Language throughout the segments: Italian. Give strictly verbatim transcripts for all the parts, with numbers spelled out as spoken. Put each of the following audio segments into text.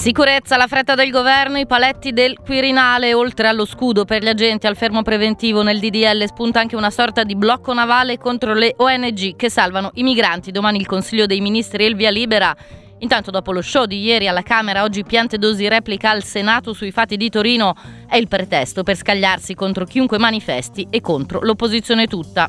Sicurezza, la fretta del governo, i paletti del Quirinale. Oltre allo scudo per gli agenti al fermo preventivo, nel D D L spunta anche una sorta di blocco navale contro le O N G che salvano i migranti. Domani il Consiglio dei Ministri e il via libera. Intanto, dopo lo show di ieri alla Camera, oggi Piantedosi replica al Senato sui fatti di Torino. È il pretesto per scagliarsi contro chiunque manifesti e contro l'opposizione tutta.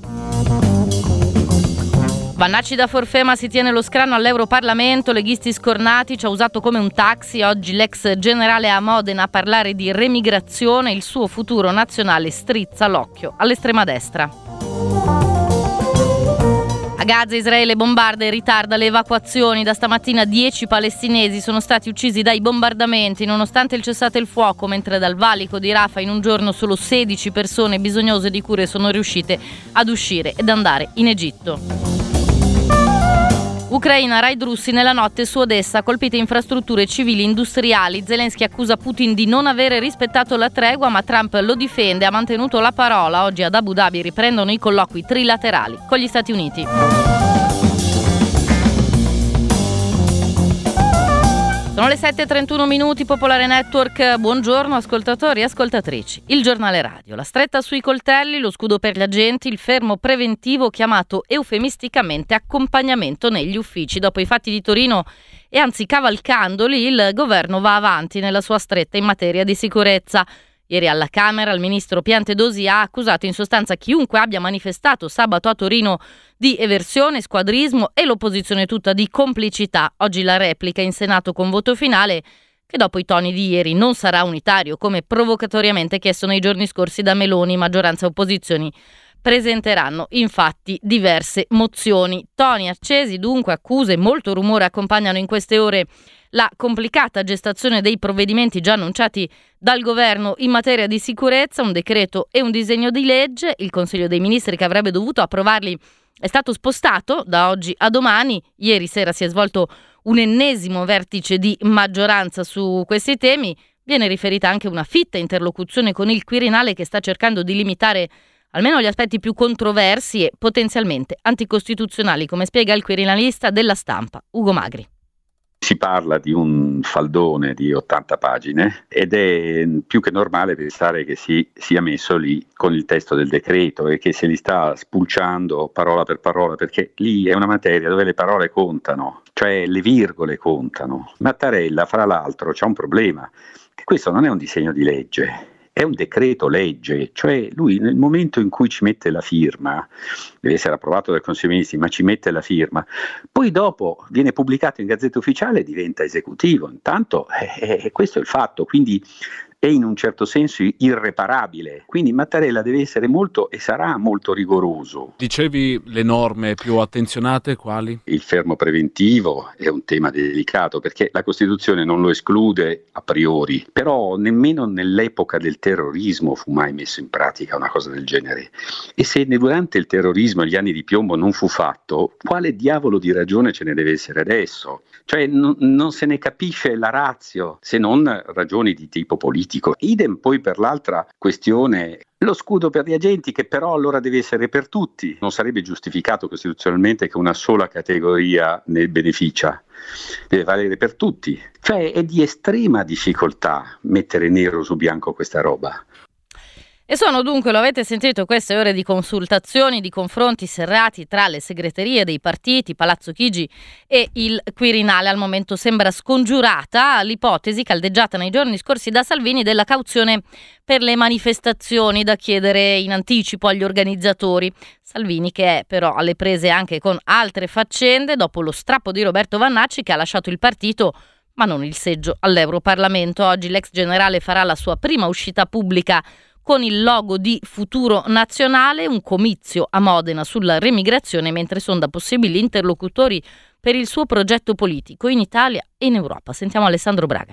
Vannacci da Forfema si tiene lo scranno all'Europarlamento, leghisti scornati, ci ha usato come un taxi. Oggi l'ex generale a Modena a parlare di remigrazione, il suo futuro nazionale strizza l'occhio all'estrema destra. A Gaza Israele bombarda e ritarda le evacuazioni. Da stamattina dieci palestinesi sono stati uccisi dai bombardamenti, nonostante il cessate il fuoco, mentre dal valico di Rafah in un giorno solo sedici persone bisognose di cure sono riuscite ad uscire ed andare in Egitto. Ucraina, raid russi nella notte su Odessa, colpite infrastrutture civili industriali. Zelensky accusa Putin di non avere rispettato la tregua, ma Trump lo difende, ha mantenuto la parola. Oggi ad Abu Dhabi riprendono i colloqui trilaterali con gli Stati Uniti. Sono le sette e trentuno minuti, Popolare Network, buongiorno ascoltatori e ascoltatrici. Il giornale radio, la stretta sui coltelli, lo scudo per gli agenti, il fermo preventivo chiamato eufemisticamente accompagnamento negli uffici. Dopo i fatti di Torino e anzi cavalcandoli, il governo va avanti nella sua stretta in materia di sicurezza. Ieri alla Camera il ministro Piantedosi ha accusato in sostanza chiunque abbia manifestato sabato a Torino di eversione, squadrismo e l'opposizione tutta di complicità. Oggi la replica in Senato con voto finale che dopo i toni di ieri non sarà unitario, come provocatoriamente chiesto nei giorni scorsi da Meloni. Maggioranza e opposizioni presenteranno infatti diverse mozioni. Toni accesi, dunque accuse e molto rumore accompagnano in queste ore la complicata gestazione dei provvedimenti già annunciati dal governo in materia di sicurezza, un decreto e un disegno di legge. Il Consiglio dei Ministri, che avrebbe dovuto approvarli, è stato spostato da oggi a domani. Ieri sera si è svolto un ennesimo vertice di maggioranza su questi temi. Viene riferita anche una fitta interlocuzione con il Quirinale, che sta cercando di limitare almeno gli aspetti più controversi e potenzialmente anticostituzionali, come spiega il quirinalista della Stampa, Ugo Magri. Si parla di un faldone di ottanta pagine ed è più che normale pensare che si sia messo lì con il testo del decreto e che se li sta spulciando parola per parola, perché lì è una materia dove le parole contano, cioè le virgole contano. Mattarella, fra l'altro, c'ha un problema, che questo non è un disegno di legge. È un decreto legge, cioè lui nel momento in cui ci mette la firma, deve essere approvato dal Consiglio dei Ministri, ma ci mette la firma, poi dopo viene pubblicato in Gazzetta Ufficiale e diventa esecutivo. Intanto eh, eh, questo è il fatto, quindi è in un certo senso irreparabile. Quindi Mattarella deve essere molto e sarà molto rigoroso. Dicevi le norme più attenzionate quali? Il fermo preventivo è un tema delicato perché la Costituzione non lo esclude a priori, però nemmeno nell'epoca del terrorismo fu mai messo in pratica una cosa del genere. E se durante il terrorismo e gli anni di piombo non fu fatto, quale diavolo di ragione ce ne deve essere adesso? Cioè non, non se ne capisce la ratio, se non ragioni di tipo politico. Idem poi per l'altra questione, lo scudo per gli agenti, che però allora deve essere per tutti. Non sarebbe giustificato costituzionalmente che una sola categoria ne beneficia, deve valere per tutti. Cioè è di estrema difficoltà mettere nero su bianco questa roba. E sono dunque, lo avete sentito, queste ore di consultazioni, di confronti serrati tra le segreterie dei partiti, Palazzo Chigi e il Quirinale. Al momento sembra scongiurata l'ipotesi caldeggiata nei giorni scorsi da Salvini della cauzione per le manifestazioni da chiedere in anticipo agli organizzatori. Salvini che è però alle prese anche con altre faccende dopo lo strappo di Roberto Vannacci, che ha lasciato il partito ma non il seggio all'Europarlamento. Oggi l'ex generale farà la sua prima uscita pubblica con il logo di Futuro Nazionale, un comizio a Modena sulla remigrazione, mentre sonda possibili interlocutori per il suo progetto politico in Italia e in Europa. Sentiamo Alessandro Braga.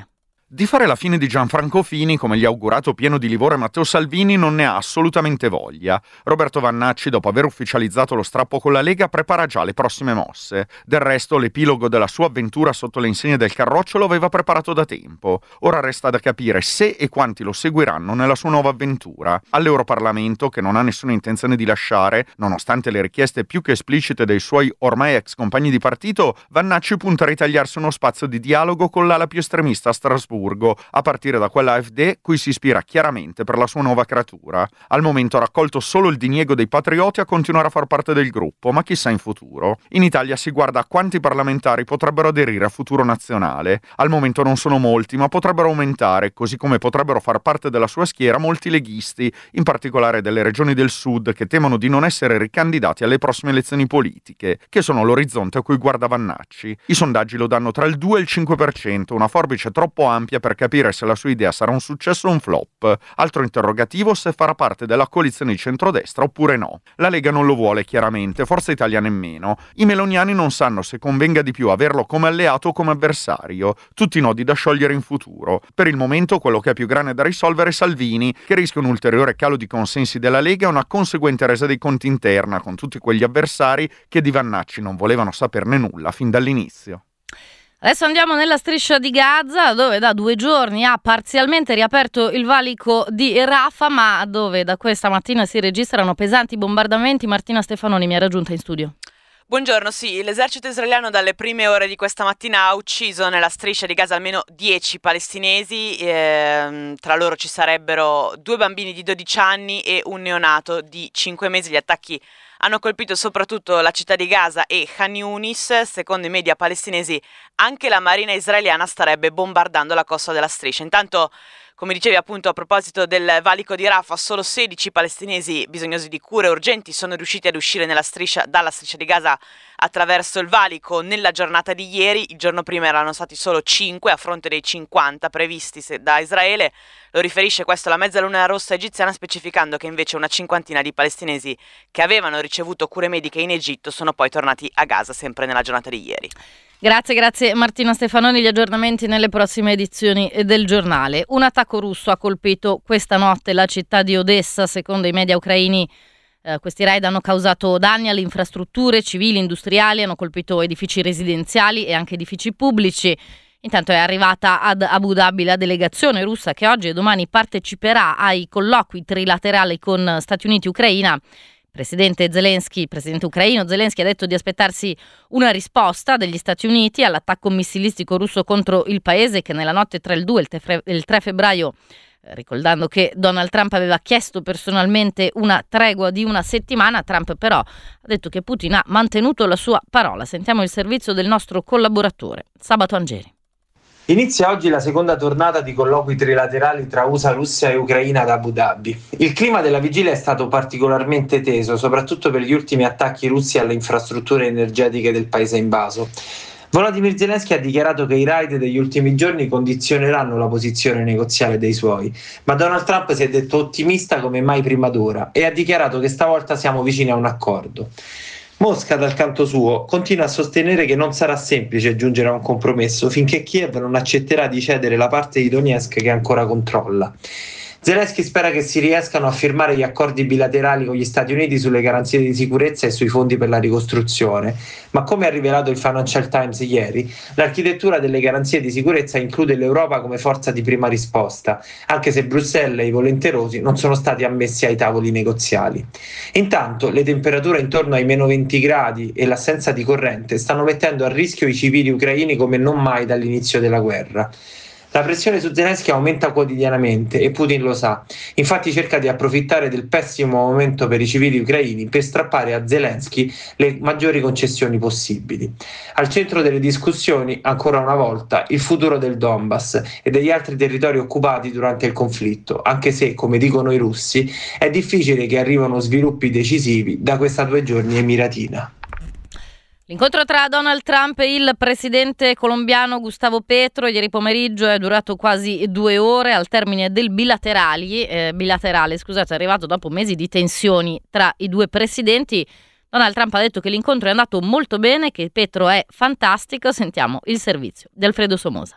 Di fare la fine di Gianfranco Fini, come gli ha augurato pieno di livore Matteo Salvini, non ne ha assolutamente voglia. Roberto Vannacci, dopo aver ufficializzato lo strappo con la Lega, prepara già le prossime mosse. Del resto, l'epilogo della sua avventura sotto le insegne del Carroccio lo aveva preparato da tempo. Ora resta da capire se e quanti lo seguiranno nella sua nuova avventura. All'Europarlamento, che non ha nessuna intenzione di lasciare, nonostante le richieste più che esplicite dei suoi ormai ex compagni di partito, Vannacci punta a ritagliarsi uno spazio di dialogo con l'ala più estremista a Strasburgo, a partire da quella A F D cui si ispira chiaramente per la sua nuova creatura. Al momento ha raccolto solo il diniego dei patrioti a continuare a far parte del gruppo, ma chissà in futuro. In Italia si guarda a quanti parlamentari potrebbero aderire a Futuro Nazionale. Al momento non sono molti, ma potrebbero aumentare, così come potrebbero far parte della sua schiera molti leghisti, in particolare delle regioni del sud, che temono di non essere ricandidati alle prossime elezioni politiche, che sono l'orizzonte a cui guarda Vannacci. I sondaggi lo danno tra il due e il cinque per cento, una forbice troppo ampia per capire se la sua idea sarà un successo o un flop. Altro interrogativo se farà parte della coalizione di centrodestra oppure no. La Lega non lo vuole chiaramente, Forza Italia nemmeno. I meloniani non sanno se convenga di più averlo come alleato o come avversario. Tutti nodi da sciogliere in futuro. Per il momento quello che è più grande da risolvere è Salvini, che rischia un ulteriore calo di consensi della Lega e una conseguente resa dei conti interna con tutti quegli avversari che di Vannacci non volevano saperne nulla fin dall'inizio. Adesso andiamo nella striscia di Gaza, dove da due giorni ha parzialmente riaperto il valico di Rafah, ma dove da questa mattina si registrano pesanti bombardamenti. Martina Stefanoni mi ha raggiunta in studio. Buongiorno, sì, l'esercito israeliano dalle prime ore di questa mattina ha ucciso nella striscia di Gaza almeno dieci palestinesi, ehm, tra loro ci sarebbero due bambini di dodici anni e un neonato di cinque mesi. Gli attacchi hanno colpito soprattutto la città di Gaza e Khan Yunis. Secondo i media palestinesi anche la marina israeliana starebbe bombardando la costa della striscia. Intanto, come dicevi appunto a proposito del valico di Rafah, solo sedici palestinesi bisognosi di cure urgenti sono riusciti ad uscire nella striscia, dalla striscia di Gaza attraverso il valico nella giornata di ieri. Il giorno prima erano stati solo cinque a fronte dei cinquanta previsti da Israele. Lo riferisce questo la Mezzaluna Rossa egiziana, specificando che invece una cinquantina di palestinesi che avevano ricevuto cure mediche in Egitto sono poi tornati a Gaza sempre nella giornata di ieri. Grazie, grazie Martina Stefanoni. Gli aggiornamenti nelle prossime edizioni del giornale. Un attacco russo ha colpito questa notte la città di Odessa. Secondo i media ucraini, eh, questi raid hanno causato danni alle infrastrutture civili, industriali, hanno colpito edifici residenziali e anche edifici pubblici. Intanto è arrivata ad Abu Dhabi la delegazione russa che oggi e domani parteciperà ai colloqui trilaterali con Stati Uniti e Ucraina. Presidente Zelensky, presidente ucraino Zelensky ha detto di aspettarsi una risposta degli Stati Uniti all'attacco missilistico russo contro il paese, che nella notte tra il due e il tre febbraio, eh, ricordando che Donald Trump aveva chiesto personalmente una tregua di una settimana. Trump però ha detto che Putin ha mantenuto la sua parola. Sentiamo il servizio del nostro collaboratore Sabato Angeri. Inizia oggi la seconda tornata di colloqui trilaterali tra U S A, Russia e Ucraina ad Abu Dhabi. Il clima della vigilia è stato particolarmente teso, soprattutto per gli ultimi attacchi russi alle infrastrutture energetiche del paese invaso. Volodymyr Zelensky ha dichiarato che i raid degli ultimi giorni condizioneranno la posizione negoziale dei suoi, ma Donald Trump si è detto ottimista come mai prima d'ora e ha dichiarato che stavolta siamo vicini a un accordo. Mosca, dal canto suo, continua a sostenere che non sarà semplice giungere a un compromesso finché Kiev non accetterà di cedere la parte di Donetsk che ancora controlla. Zelensky spera che si riescano a firmare gli accordi bilaterali con gli Stati Uniti sulle garanzie di sicurezza e sui fondi per la ricostruzione, ma come ha rivelato il Financial Times ieri, l'architettura delle garanzie di sicurezza include l'Europa come forza di prima risposta, anche se Bruxelles e i volenterosi non sono stati ammessi ai tavoli negoziali. Intanto le temperature intorno ai meno venti gradi e l'assenza di corrente stanno mettendo a rischio i civili ucraini come non mai dall'inizio della guerra. La pressione su Zelensky aumenta quotidianamente e Putin lo sa, infatti cerca di approfittare del pessimo momento per i civili ucraini per strappare a Zelensky le maggiori concessioni possibili. Al centro delle discussioni, ancora una volta, il futuro del Donbass e degli altri territori occupati durante il conflitto, anche se, come dicono i russi, è difficile che arrivino sviluppi decisivi da questa due giorni emiratina. L'incontro tra Donald Trump e il presidente colombiano Gustavo Petro ieri pomeriggio è durato quasi due ore. Al termine del bilaterali, eh, bilaterale scusate, è arrivato dopo mesi di tensioni tra i due presidenti. Donald Trump ha detto che l'incontro è andato molto bene, che Petro è fantastico. Sentiamo il servizio di Alfredo Somoza.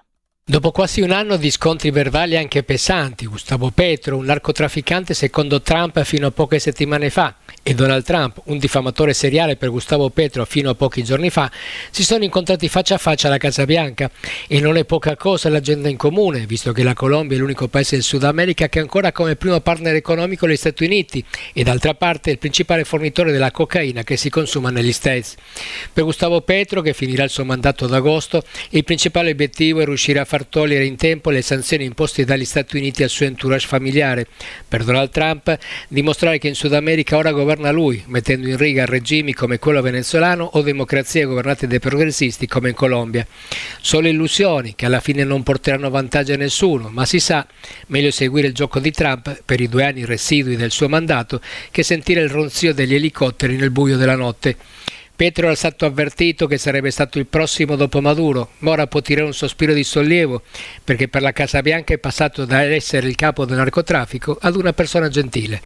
Dopo quasi un anno di scontri verbali anche pesanti, Gustavo Petro, un narcotrafficante secondo Trump fino a poche settimane fa, e Donald Trump, un diffamatore seriale per Gustavo Petro fino a pochi giorni fa, si sono incontrati faccia a faccia alla Casa Bianca. E non è poca cosa l'agenda in comune, visto che la Colombia è l'unico paese del Sud America che ha ancora come primo partner economico gli Stati Uniti e d'altra parte il principale fornitore della cocaina che si consuma negli States. Per Gustavo Petro, che finirà il suo mandato ad agosto, il principale obiettivo è riuscire a far togliere in tempo le sanzioni imposte dagli Stati Uniti al suo entourage familiare. Per Donald Trump, dimostrare che in Sud America ora governa lui, mettendo in riga regimi come quello venezuelano o democrazie governate dai progressisti come in Colombia. Solo illusioni che alla fine non porteranno vantaggio a nessuno, ma si sa, meglio seguire il gioco di Trump per i due anni residui del suo mandato che sentire il ronzio degli elicotteri nel buio della notte. Petro era stato avvertito che sarebbe stato il prossimo dopo Maduro, ma ora può tirare un sospiro di sollievo, perché per la Casa Bianca è passato da essere il capo del narcotraffico ad una persona gentile.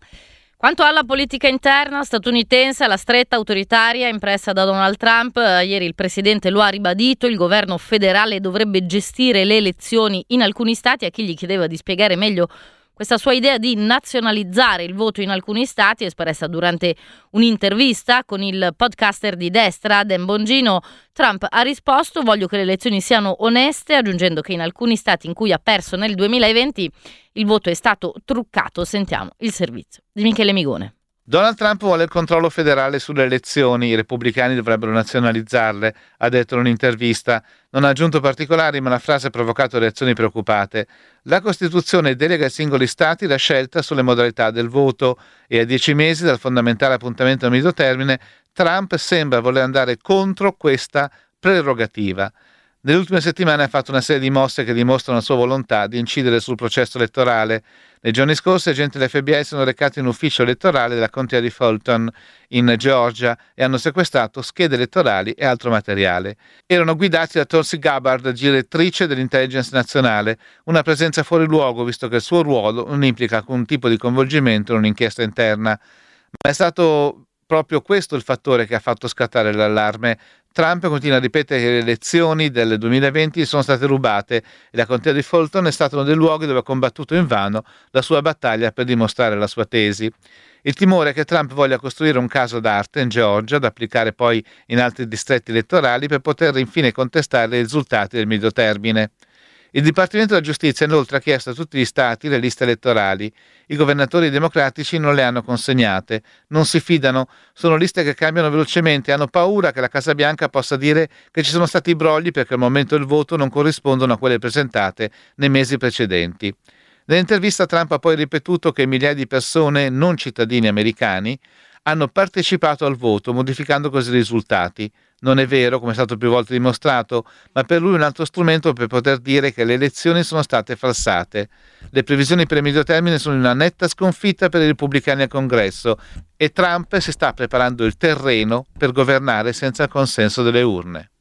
Quanto alla politica interna statunitense, la stretta autoritaria impressa da Donald Trump, ieri il presidente lo ha ribadito, il governo federale dovrebbe gestire le elezioni in alcuni stati. A chi gli chiedeva di spiegare meglio questa sua idea di nazionalizzare il voto in alcuni stati, espressa durante un'intervista con il podcaster di destra Dan Bongino, Trump ha risposto: voglio che le elezioni siano oneste, aggiungendo che in alcuni stati in cui ha perso nel duemilaventi il voto è stato truccato. Sentiamo il servizio di Michele Migone. Donald Trump vuole il controllo federale sulle elezioni, i repubblicani dovrebbero nazionalizzarle, ha detto in un'intervista. Non ha aggiunto particolari, ma la frase ha provocato reazioni preoccupate. La Costituzione delega ai singoli stati la scelta sulle modalità del voto e a dieci mesi dal fondamentale appuntamento a medio termine Trump sembra voler andare contro questa prerogativa. Nelle ultime settimane ha fatto una serie di mosse che dimostrano la sua volontà di incidere sul processo elettorale. Nei giorni scorsi agenti dell'F B I sono recati in un ufficio elettorale della contea di Fulton, in Georgia, e hanno sequestrato schede elettorali e altro materiale. Erano guidati da Tulsi Gabbard, direttrice dell'intelligence nazionale, una presenza fuori luogo visto che il suo ruolo non implica alcun tipo di coinvolgimento in un'inchiesta interna. Ma è stato proprio questo il fattore che ha fatto scattare l'allarme. Trump continua a ripetere che le elezioni del duemilaventi sono state rubate e la contea di Fulton è stato uno dei luoghi dove ha combattuto invano la sua battaglia per dimostrare la sua tesi. Il timore è che Trump voglia costruire un caso d'arte in Georgia da applicare poi in altri distretti elettorali per poter infine contestare i risultati del medio termine. Il Dipartimento della Giustizia inoltre ha chiesto a tutti gli stati le liste elettorali. I governatori democratici non le hanno consegnate, non si fidano, sono liste che cambiano velocemente e hanno paura che la Casa Bianca possa dire che ci sono stati brogli perché al momento del voto non corrispondono a quelle presentate nei mesi precedenti. Nell'intervista Trump ha poi ripetuto che migliaia di persone non cittadini americani hanno partecipato al voto, modificando così i risultati. Non è vero, come è stato più volte dimostrato, ma per lui è un altro strumento per poter dire che le elezioni sono state falsate. Le previsioni per il medio termine sono una netta sconfitta per i repubblicani al Congresso e Trump si sta preparando il terreno per governare senza il consenso delle urne.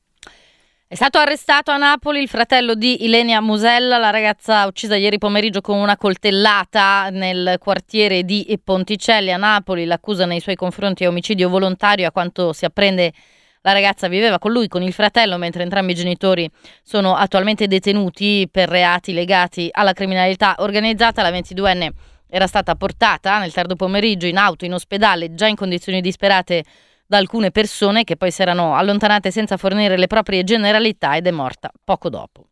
È stato arrestato a Napoli il fratello di Ilenia Musella, la ragazza uccisa ieri pomeriggio con una coltellata nel quartiere di Ponticelli a Napoli. L'accusa nei suoi confronti è omicidio volontario. A quanto si apprende, la ragazza viveva con lui, con il fratello, mentre entrambi i genitori sono attualmente detenuti per reati legati alla criminalità organizzata. La ventiduenne era stata portata nel tardo pomeriggio in auto in ospedale, già in condizioni disperate da alcune persone, che poi si erano allontanate senza fornire le proprie generalità, ed è morta poco dopo.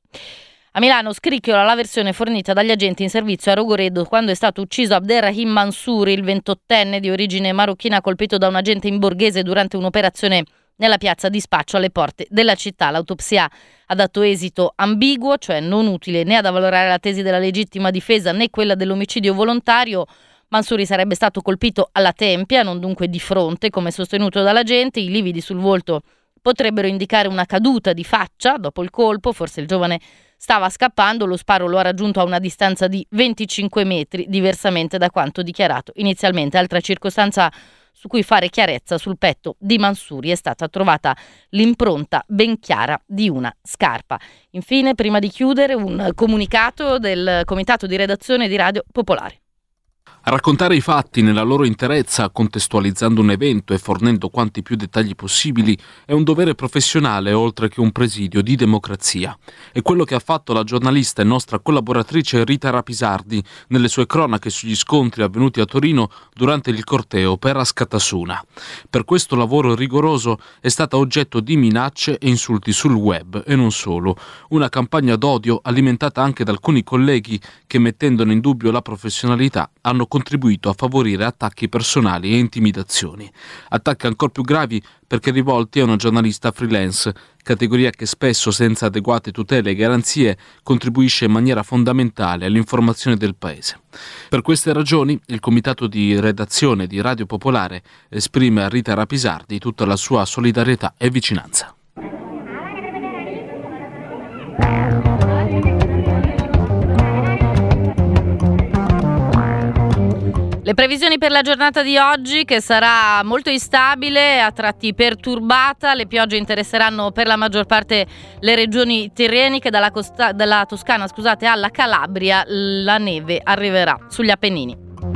A Milano scricchiola la versione fornita dagli agenti in servizio a Rogoredo quando è stato ucciso Abderrahim Mansouri, il ventottenne di origine marocchina, colpito da un agente in borghese durante un'operazione nella piazza di spaccio alle porte della città. L'autopsia ha dato esito ambiguo, cioè non utile né ad avvalorare la tesi della legittima difesa né quella dell'omicidio volontario. Mansouri sarebbe stato colpito alla tempia, non dunque di fronte, come sostenuto dall'agente. I lividi sul volto potrebbero indicare una caduta di faccia dopo il colpo. Forse il giovane stava scappando. Lo sparo lo ha raggiunto a una distanza di venticinque metri, diversamente da quanto dichiarato inizialmente. Altra circostanza su cui fare chiarezza: sul petto di Mansouri è stata trovata l'impronta ben chiara di una scarpa. Infine, prima di chiudere, un comunicato del comitato di redazione di Radio Popolare. A raccontare i fatti nella loro interezza, contestualizzando un evento e fornendo quanti più dettagli possibili, è un dovere professionale oltre che un presidio di democrazia. È quello che ha fatto la giornalista e nostra collaboratrice Rita Rapisardi nelle sue cronache sugli scontri avvenuti a Torino durante il corteo per Askatasuna. Per questo lavoro rigoroso è stata oggetto di minacce e insulti sul web e non solo. Una campagna d'odio alimentata anche da alcuni colleghi che, mettendone in dubbio la professionalità, hanno contribuito a favorire attacchi personali e intimidazioni. Attacchi ancor più gravi perché rivolti a una giornalista freelance, categoria che spesso, senza adeguate tutele e garanzie, contribuisce in maniera fondamentale all'informazione del Paese. Per queste ragioni, il comitato di redazione di Radio Popolare esprime a Rita Rapisardi tutta la sua solidarietà e vicinanza. Le previsioni per la giornata di oggi, che sarà molto instabile, a tratti perturbata. Le piogge interesseranno per la maggior parte le regioni tirreniche, dalla, costa- dalla Toscana scusate, alla Calabria. La neve arriverà sugli Appennini.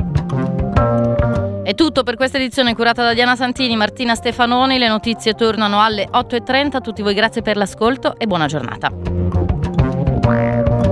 È tutto per questa edizione curata da Diana Santini, Martina Stefanoni. Le notizie tornano alle otto e trenta. A tutti voi grazie per l'ascolto e buona giornata.